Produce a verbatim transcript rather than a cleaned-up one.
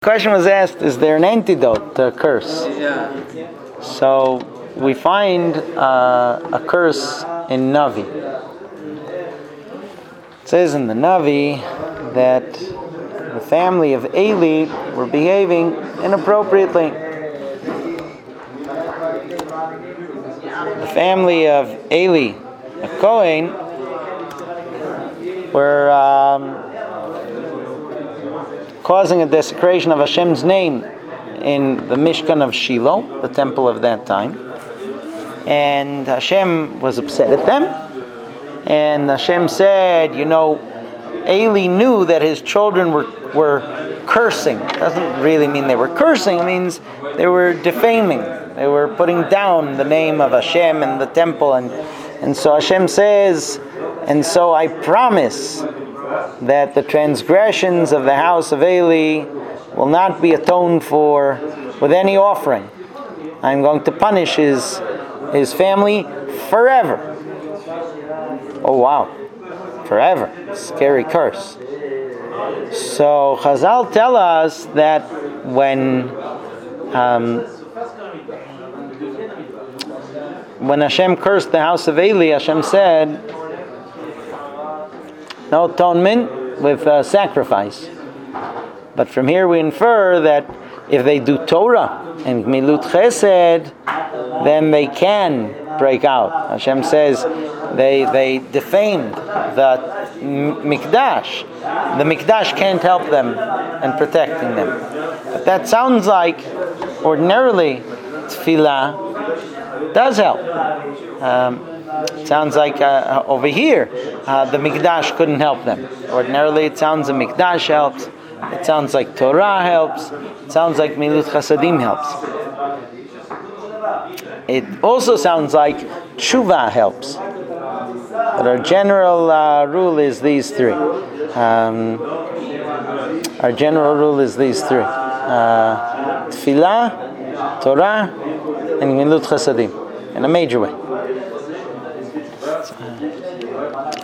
The question was asked, is there an antidote to a curse? Yeah. So we find uh, a curse in Navi. It says in the Navi that the family of Eli were behaving inappropriately. The family of Eli, a Kohen, were um, causing a desecration of Hashem's name in the Mishkan of Shiloh, the temple of that time. And Hashem was upset at them. And Hashem said, you know, Eli knew that his children were, were cursing. It doesn't really mean they were cursing. It means they were defaming. They were putting down the name of Hashem and the temple. And, and so Hashem says, and so I promise that the transgressions of the house of Eli will not be atoned for with any offering. I'm going to punish his, his family forever. Oh wow, forever. Scary curse. So Chazal tell us that when um, when Hashem cursed the house of Eli, Hashem said, no atonement with uh, sacrifice. But from here we infer that if they do Torah and Gmilut Chesed, then they can break out. Hashem says they they defamed the Mikdash. The Mikdash can't help them in protecting them. But that sounds like ordinarily Tefillah does help. Um, It sounds like uh, over here, uh, the Mikdash couldn't help them. Ordinarily, it sounds the Mikdash helps. It sounds like Torah helps. It sounds like Milut Chasadim helps. It also sounds like Tshuva helps. But our general uh, rule is these three. Um, our general rule is these three. Uh, Tefillah, Torah, and Milut Chasadim. In a major way.